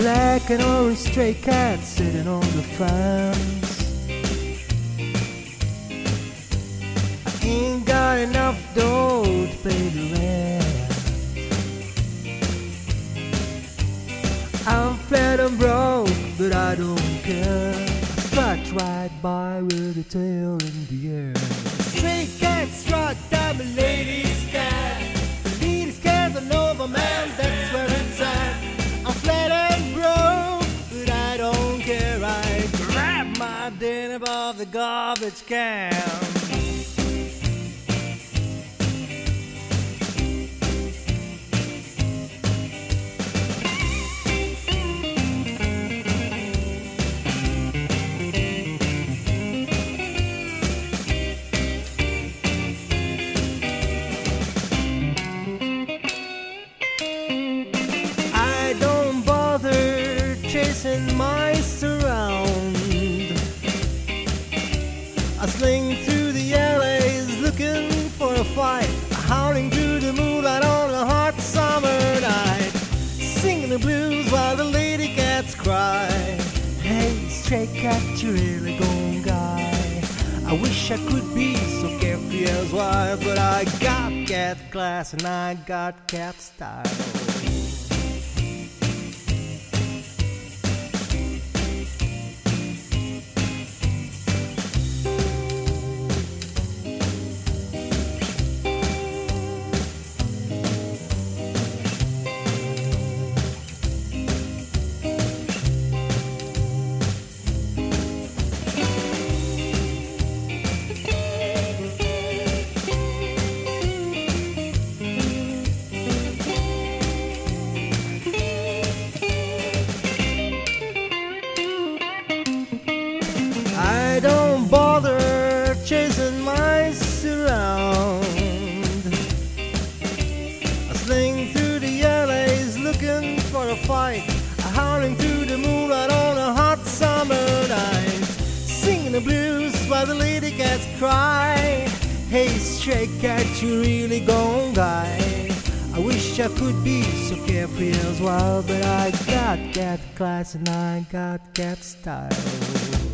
black and orange stray cat sitting on the fence. I ain't got enough dough to pay the rent. I'm flat and broke, but I don't care. I scratch right by with a tail in the air. Stray cat struck down the lady's cat. The lady's cat's an overman, that's where it's at. I'm flat and broke, but I don't care. I grab my dinner above the garbage can. Chasing mice around, I sling through the alleys looking for a fight, howling through the moonlight on a hot summer night, singing the blues while the lady cats cry. Hey, stray cat, you really gone guy. I wish I could be so carefree as wild, but I got cat class and I got cat style. I don't bother chasing mice around. I sling through the alleys looking for a fight, howling through the moonlight on a hot summer night, singing the blues while the lady cats cry. Hey, stray cat, you really gone guy. I wish I could be so carefree as wild, but I got cat class and I got cat style.